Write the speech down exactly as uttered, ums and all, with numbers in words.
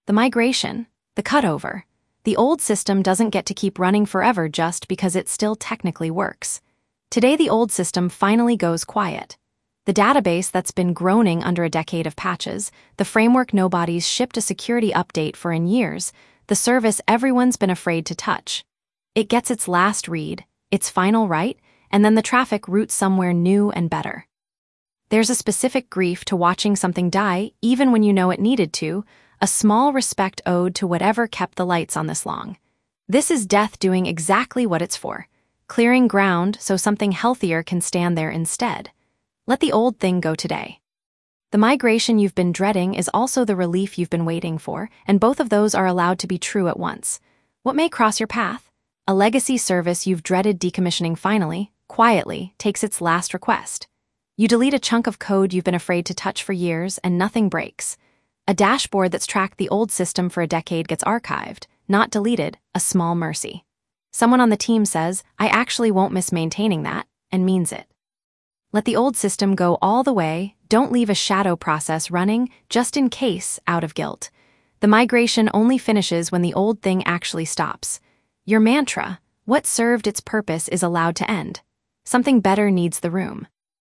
The migration, the cutover. The old system doesn't get to keep running forever just because it still technically works. Today, the old system finally goes quiet. The database that's been groaning under a decade of patches, the framework nobody's shipped a security update for in years, the service everyone's been afraid to touch. It gets its last read, its final write, and then the traffic routes somewhere new and better. There's a specific grief to watching something die, even when you know it needed to, a small respect owed to whatever kept the lights on this long. This is death doing exactly what it's for, clearing ground so something healthier can stand there instead. Let the old thing go today. The migration you've been dreading is also the relief you've been waiting for, and both of those are allowed to be true at once. What may cross your path? A legacy service you've dreaded decommissioning finally, quietly, takes its last request. You delete a chunk of code you've been afraid to touch for years, and nothing breaks. A dashboard that's tracked the old system for a decade gets archived, not deleted, a small mercy. Someone on the team says, "I actually won't miss maintaining that," and means it. Let the old system go all the way, don't leave a shadow process running, just in case, out of guilt. The migration only finishes when the old thing actually stops. Your mantra, what served its purpose is allowed to end. Something better needs the room.